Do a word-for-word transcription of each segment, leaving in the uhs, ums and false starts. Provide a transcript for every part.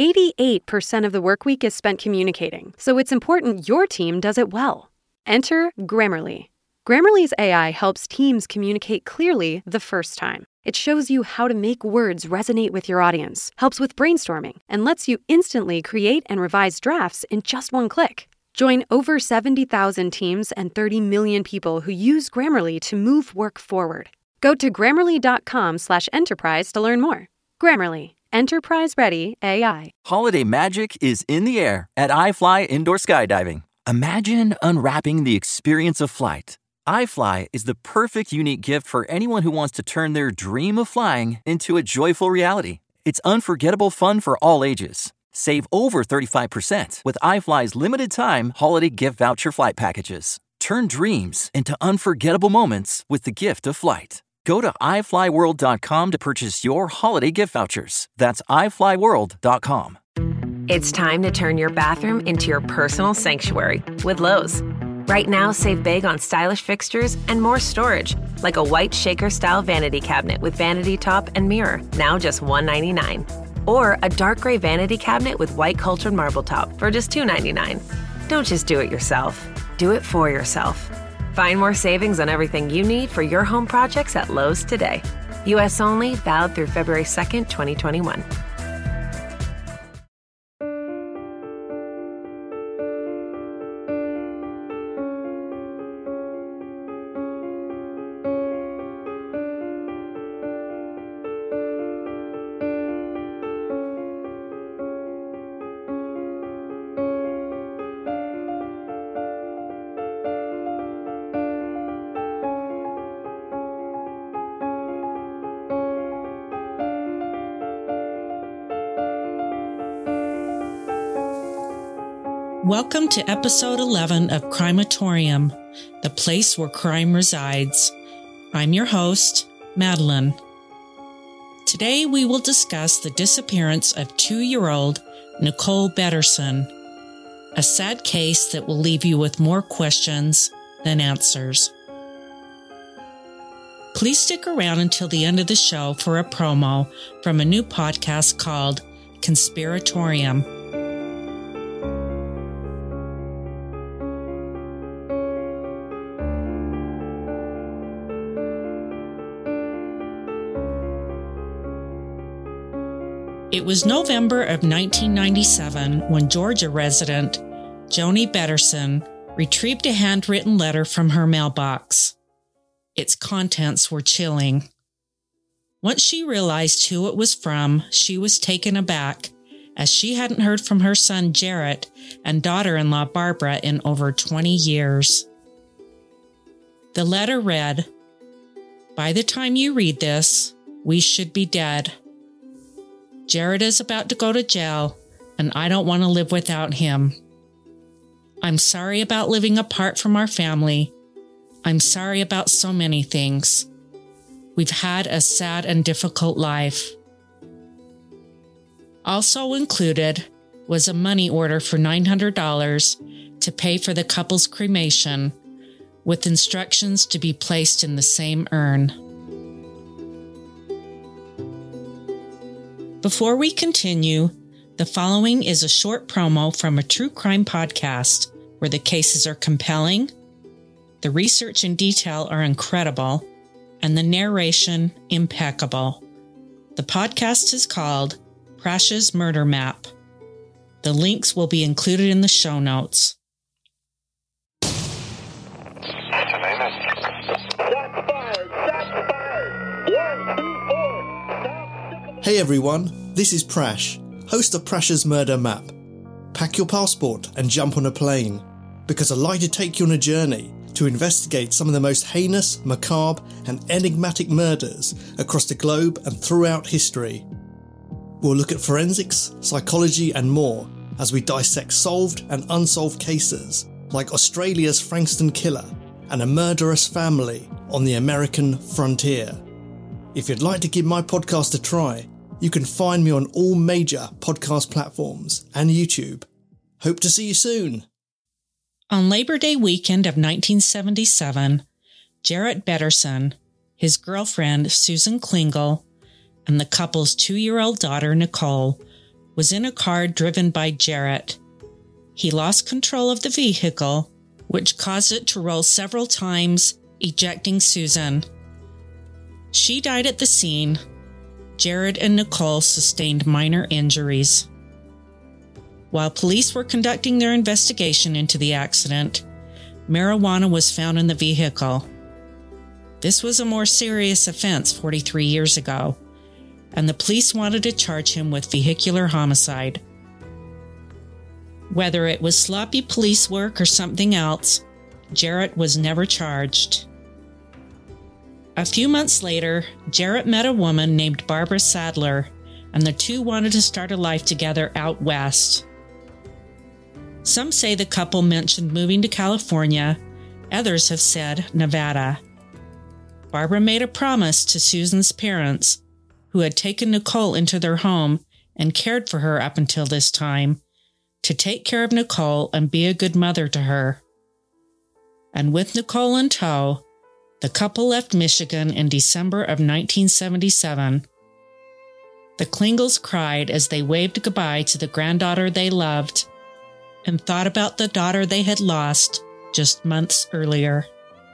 eighty-eight percent of the work week is spent communicating, so it's important your team does it well. Enter Grammarly. Grammarly's A I helps teams communicate clearly the first time. It shows you how to make words resonate with your audience, helps with brainstorming, and lets you instantly create and revise drafts in just one click. Join over seventy thousand teams and thirty million people who use Grammarly to move work forward. Go to grammarly.com slash enterprise to learn more. Grammarly. Enterprise-ready A I. Holiday magic is in the air at iFly Indoor Skydiving. Imagine unwrapping the experience of flight. iFly is the perfect unique gift for anyone who wants to turn their dream of flying into a joyful reality. It's unforgettable fun for all ages. Save over thirty-five percent with iFly's limited-time holiday gift voucher flight packages. Turn dreams into unforgettable moments with the gift of flight. Go to i fly world dot com to purchase your holiday gift vouchers. That's i fly world dot com. It's time to turn your bathroom into your personal sanctuary with Lowe's. Right now, save big on stylish fixtures and more storage, like a white shaker-style vanity cabinet with vanity top and mirror, now just one hundred ninety-nine dollars. Or a dark gray vanity cabinet with white cultured marble top for just two hundred ninety-nine dollars. Don't just do it yourself. Do it for yourself. Find more savings on everything you need for your home projects at Lowe's today. U S only, valid through February second, twenty twenty-one. Welcome to episode eleven of Crimatorium, the place where crime resides. I'm your host, Madeline. Today we will discuss the disappearance of two-year-old Nicole Betterson, a sad case that will leave you with more questions than answers. Please stick around until the end of the show for a promo from a new podcast called Conspiratorium. It was November of nineteen ninety-seven when Georgia resident Joni Betterson retrieved a handwritten letter from her mailbox. Its contents were chilling. Once she realized who it was from, she was taken aback, as she hadn't heard from her son Jarrett and daughter-in-law Barbara in over twenty years. The letter read, "By the time you read this, we should be dead. Jared is about to go to jail, and I don't want to live without him. I'm sorry about living apart from our family. I'm sorry about so many things. We've had a sad and difficult life." Also included was a money order for nine hundred dollars to pay for the couple's cremation, with instructions to be placed in the same urn. Before we continue, the following is a short promo from a true crime podcast where the cases are compelling, the research and detail are incredible, and the narration impeccable. The podcast is called Prash's Murder Map. The links will be included in the show notes. Hey everyone, this is Prash, host of Prash's Murder Map. Pack your passport and jump on a plane, because I'd like to take you on a journey to investigate some of the most heinous, macabre and enigmatic murders across the globe and throughout history. We'll look at forensics, psychology and more as we dissect solved and unsolved cases like Australia's Frankston Killer and a murderous family on the American frontier. If you'd like to give my podcast a try, you can find me on all major podcast platforms and YouTube. Hope to see you soon. On Labor Day weekend of nineteen seventy-seven, Jarrett Betterson, his girlfriend Susan Klingel, and the couple's two-year-old daughter Nicole was in a car driven by Jarrett. He lost control of the vehicle, which caused it to roll several times, ejecting Susan. She died at the scene. Jarrett and Nicole sustained minor injuries. While police were conducting their investigation into the accident, marijuana was found in the vehicle. This was a more serious offense forty-three years ago, and the police wanted to charge him with vehicular homicide. Whether it was sloppy police work or something else, Jarrett was never charged. A few months later, Jarrett met a woman named Barbara Sadler, and the two wanted to start a life together out west. Some say the couple mentioned moving to California. Others have said Nevada. Barbara made a promise to Susan's parents, who had taken Nicole into their home and cared for her up until this time, to take care of Nicole and be a good mother to her. And with Nicole in tow, the couple left Michigan in December of nineteen seventy-seven. The Klingels cried as they waved goodbye to the granddaughter they loved and thought about the daughter they had lost just months earlier.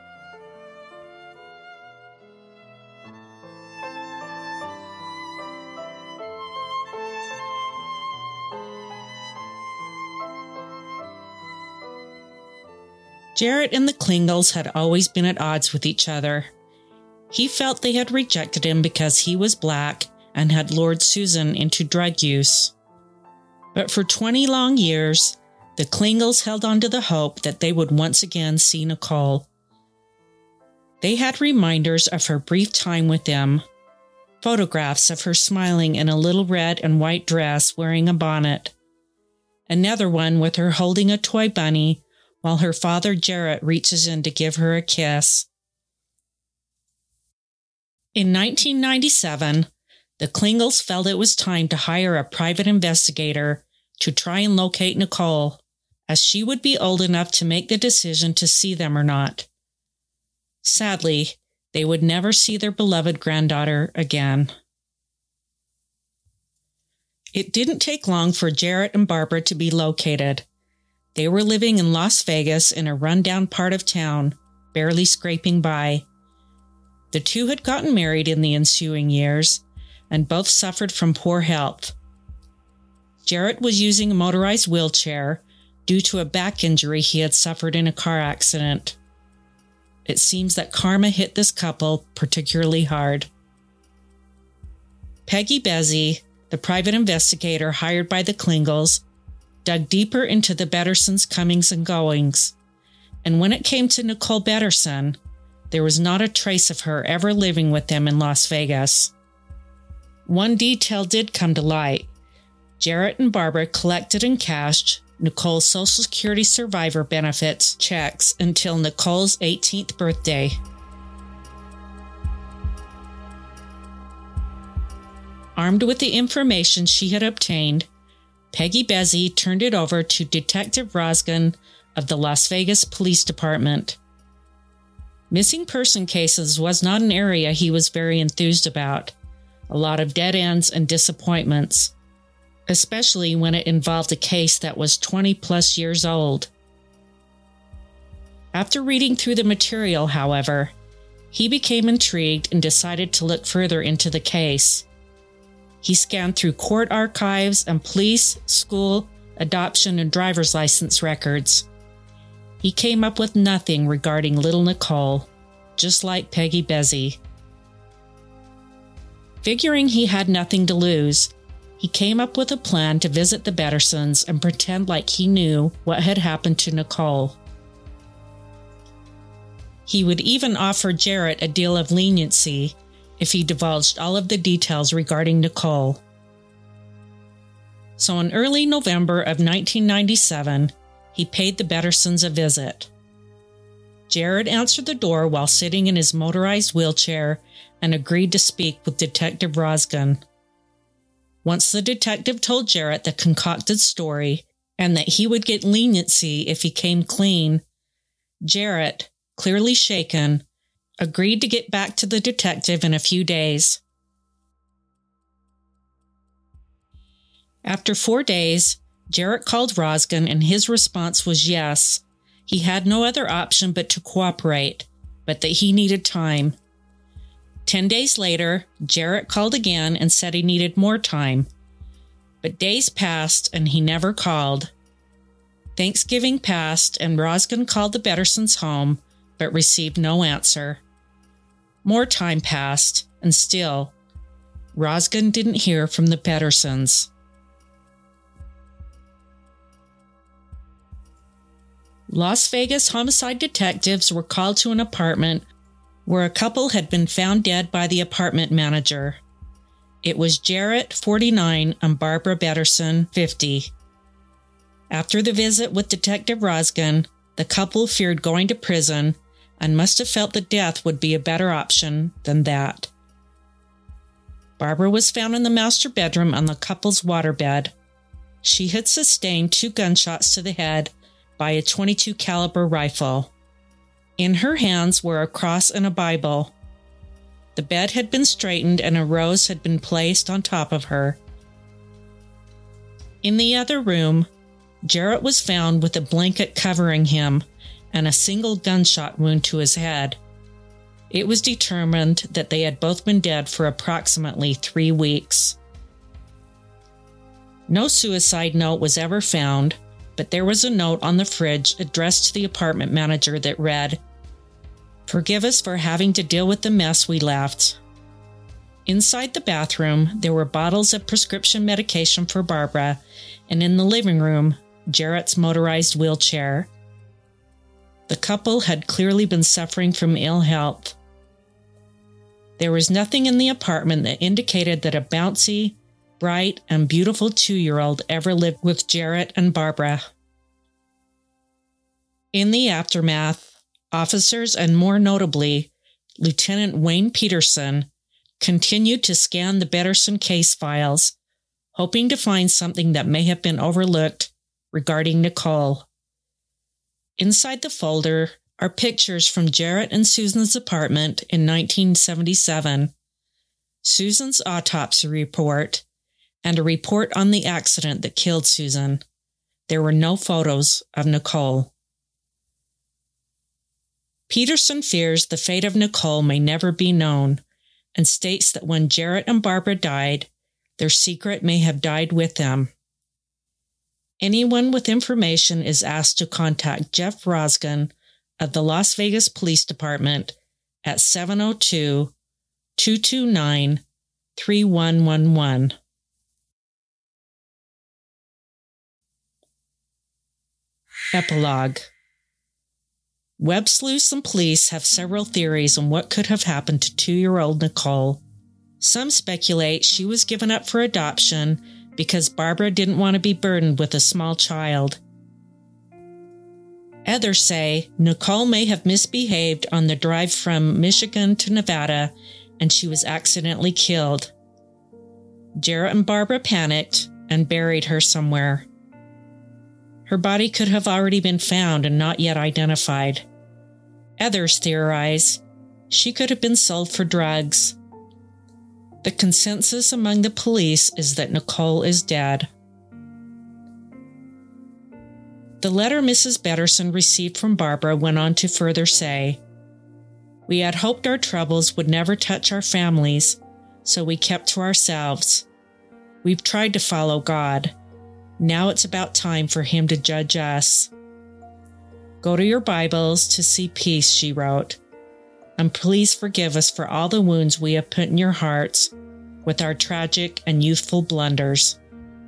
Jarrett and the Klingels had always been at odds with each other. He felt they had rejected him because he was black and had lured Susan into drug use. But for twenty long years, the Klingels held on to the hope that they would once again see Nicole. They had reminders of her brief time with them, photographs of her smiling in a little red and white dress wearing a bonnet, another one with her holding a toy bunny while her father Jarrett reaches in to give her a kiss. In nineteen ninety-seven, the Klingels felt it was time to hire a private investigator to try and locate Nicole, as she would be old enough to make the decision to see them or not. Sadly, they would never see their beloved granddaughter again. It didn't take long for Jarrett and Barbara to be located. They were living in Las Vegas in a rundown part of town, barely scraping by. The two had gotten married in the ensuing years, and both suffered from poor health. Jarrett was using a motorized wheelchair due to a back injury he had suffered in a car accident. It seems that karma hit this couple particularly hard. Peggy Bezzi, the private investigator hired by the Klingels, dug deeper into the Bettersons' comings and goings, and when it came to Nicole Betterson, there was not a trace of her ever living with them in Las Vegas. One detail did come to light. Jarrett and Barbara collected and cashed Nicole's Social Security survivor benefits checks until Nicole's eighteenth birthday. Armed with the information she had obtained, Peggy Bezzi turned it over to Detective Rosgan of the Las Vegas Police Department. Missing person cases was not an area he was very enthused about. A lot of dead ends and disappointments, especially when it involved a case that was twenty plus years old. After reading through the material, however, he became intrigued and decided to look further into the case. He scanned through court archives and police, school, adoption, and driver's license records. He came up with nothing regarding little Nicole, just like Peggy Bezzi. Figuring he had nothing to lose, he came up with a plan to visit the Bettersons and pretend like he knew what had happened to Nicole. He would even offer Jarrett a deal of leniency if he divulged all of the details regarding Nicole. So in early November of nineteen ninety-seven, he paid the Bettersons a visit. Jarrett answered the door while sitting in his motorized wheelchair and agreed to speak with Detective Rosgan. Once the detective told Jarrett the concocted story and that he would get leniency if he came clean, Jarrett, clearly shaken, agreed to get back to the detective in a few days. After four days, Jarrett called Rosgen and his response was yes. He had no other option but to cooperate, but that he needed time. Ten days later, Jarrett called again and said he needed more time. But days passed and he never called. Thanksgiving passed and Rosgen called the Bettersons home, but received no answer. More time passed, and still, Rosgen didn't hear from the Bettersons. Las Vegas homicide detectives were called to an apartment where a couple had been found dead by the apartment manager. It was Jarrett, forty-nine, and Barbara Betterson, fifty. After the visit with Detective Rosgen, the couple feared going to prison and must have felt that death would be a better option than that. Barbara was found in the master bedroom on the couple's waterbed. She had sustained two gunshots to the head by a twenty-two caliber rifle. In her hands were a cross and a Bible. The bed had been straightened and a rose had been placed on top of her. In the other room, Jarrett was found with a blanket covering him and a single gunshot wound to his head. It was determined that they had both been dead for approximately three weeks. No suicide note was ever found, but there was a note on the fridge addressed to the apartment manager that read, "Forgive us for having to deal with the mess we left." Inside the bathroom, there were bottles of prescription medication for Barbara, and in the living room, Jarrett's motorized wheelchair. The couple had clearly been suffering from ill health. There was nothing in the apartment that indicated that a bouncy, bright, and beautiful two-year-old ever lived with Jarrett and Barbara. In the aftermath, officers and more notably, Lieutenant Wayne Peterson continued to scan the Betterson case files, hoping to find something that may have been overlooked regarding Nicole. Inside the folder are pictures from Jarrett and Susan's apartment in nineteen seventy-seven, Susan's autopsy report, and a report on the accident that killed Susan. There were no photos of Nicole. Peterson fears the fate of Nicole may never be known and states that when Jarrett and Barbara died, their secret may have died with them. Anyone with information is asked to contact Jeff Rosgen of the Las Vegas Police Department at seven oh two, two two nine, three one one one. Epilogue. Web sleuths and police have several theories on what could have happened to two-year-old Nicole. Some speculate she was given up for adoption because Barbara didn't want to be burdened with a small child. Others say Nicole may have misbehaved on the drive from Michigan to Nevada and she was accidentally killed. Jarrett and Barbara panicked and buried her somewhere. Her body could have already been found and not yet identified. Others theorize she could have been sold for drugs. The consensus among the police is that Nicole is dead. The letter Missus Betterson received from Barbara went on to further say, "We had hoped our troubles would never touch our families, so we kept to ourselves. We've tried to follow God. Now it's about time for Him to judge us. Go to your Bibles to see peace," she wrote, "and please forgive us for all the wounds we have put in your hearts with our tragic and youthful blunders."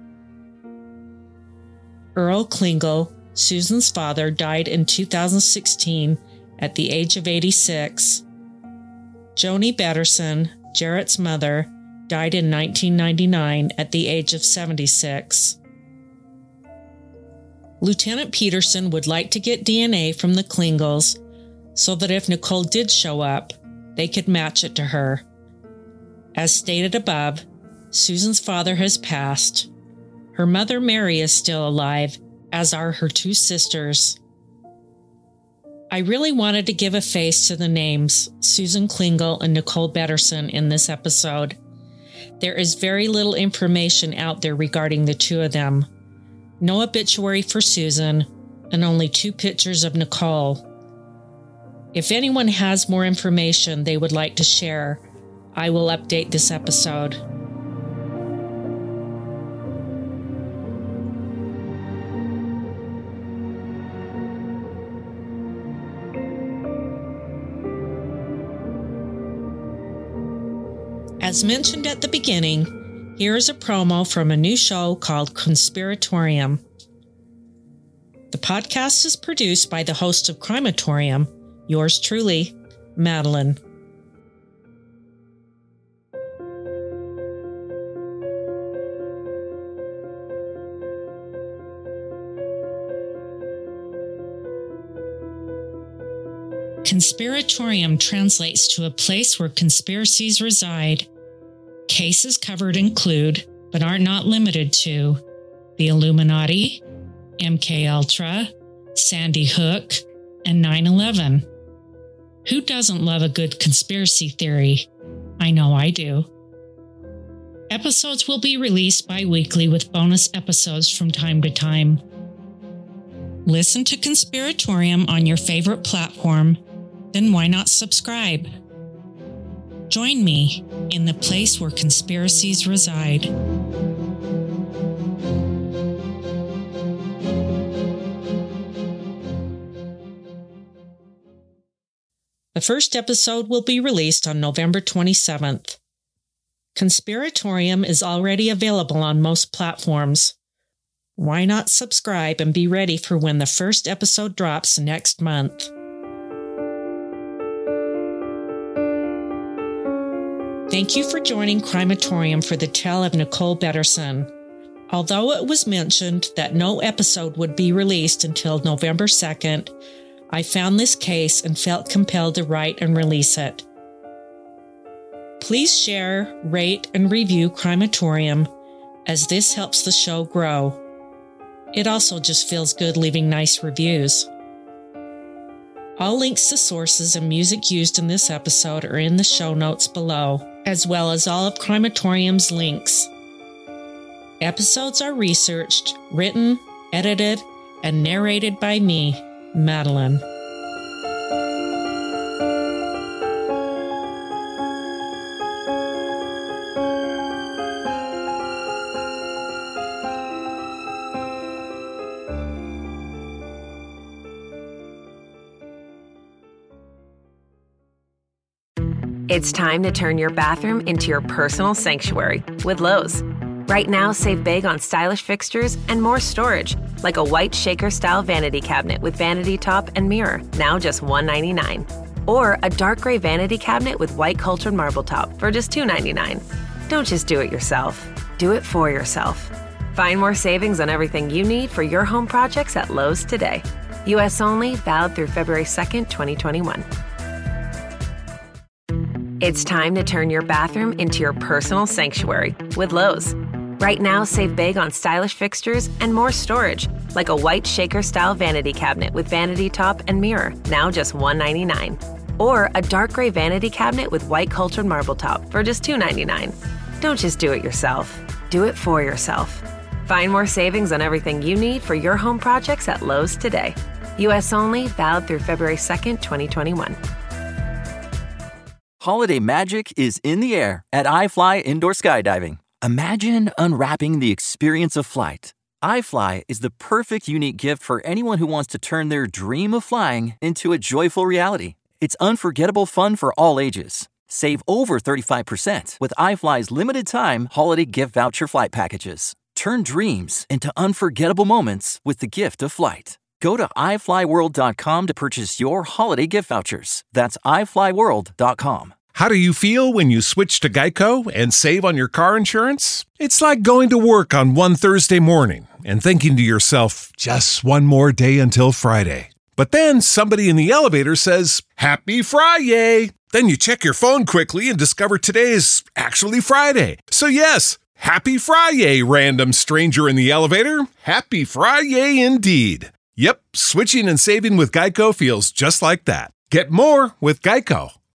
Earl Klingel, Susan's father, died in two thousand sixteen at the age of eighty-six. Joni Betterson, Jarrett's mother, died in nineteen ninety-nine at the age of seventy-six. Lieutenant Peterson would like to get D N A from the Klingels so that if Nicole did show up, they could match it to her. As stated above, Susan's father has passed. Her mother, Mary, is still alive, as are her two sisters. I really wanted to give a face to the names Susan Klingel and Nicole Betterson in this episode. There is very little information out there regarding the two of them. No obituary for Susan, and only two pictures of Nicole. If anyone has more information they would like to share, I will update this episode. As mentioned at the beginning, here is a promo from a new show called Conspiratorium. The podcast is produced by the host of Crimeatorium, yours truly, Madeline. Conspiratorium translates to a place where conspiracies reside. Cases covered include, but are not limited to, the Illuminati, M K Ultra, Sandy Hook, and nine eleven. Who doesn't love a good conspiracy theory? I know I do. Episodes will be released bi-weekly with bonus episodes from time to time. Listen to Conspiratorium on your favorite platform, then why not subscribe? Join me in the place where conspiracies reside. The first episode will be released on November twenty-seventh. Conspiratorium is already available on most platforms. Why not subscribe and be ready for when the first episode drops next month? Thank you for joining Crimeatorium for the tale of Nicole Betterson. Although it was mentioned that no episode would be released until November second, I found this case and felt compelled to write and release it. Please share, rate, and review Crimeatorium, as this helps the show grow. It also just feels good leaving nice reviews. All links to sources and music used in this episode are in the show notes below, as well as all of Crimeatorium's links. Episodes are researched, written, edited, and narrated by me, Madeline. It's time to turn your bathroom into your personal sanctuary with Lowe's. Right now, save big on stylish fixtures and more storage, like a white shaker-style vanity cabinet with vanity top and mirror, now just one hundred ninety-nine dollars. Or a dark gray vanity cabinet with white cultured marble top for just two hundred ninety-nine dollars. Don't just do it yourself. Do it for yourself. Find more savings on everything you need for your home projects at Lowe's today. U S only, valid through February second, twenty twenty-one. It's time to turn your bathroom into your personal sanctuary with Lowe's. Right now, save big on stylish fixtures and more storage, like a white shaker-style vanity cabinet with vanity top and mirror, now just one hundred ninety-nine dollars. Or a dark gray vanity cabinet with white cultured marble top for just two hundred ninety-nine dollars. Don't just do it yourself. Do it for yourself. Find more savings on everything you need for your home projects at Lowe's today. U S only, valid through February second, twenty twenty-one. Holiday magic is in the air at iFly Indoor Skydiving. Imagine unwrapping the experience of flight. iFly is the perfect unique gift for anyone who wants to turn their dream of flying into a joyful reality. It's unforgettable fun for all ages. Save over thirty-five percent with iFly's limited-time holiday gift voucher flight packages. Turn dreams into unforgettable moments with the gift of flight. Go to i fly world dot com to purchase your holiday gift vouchers. That's i fly world dot com. How do you feel when you switch to Geico and save on your car insurance? It's like going to work on one Thursday morning and thinking to yourself, just one more day until Friday. But then somebody in the elevator says, Happy Friday! Then you check your phone quickly and discover today is actually Friday. So yes, Happy Friday, random stranger in the elevator. Happy Friday indeed. Yep, switching and saving with Geico feels just like that. Get more with Geico.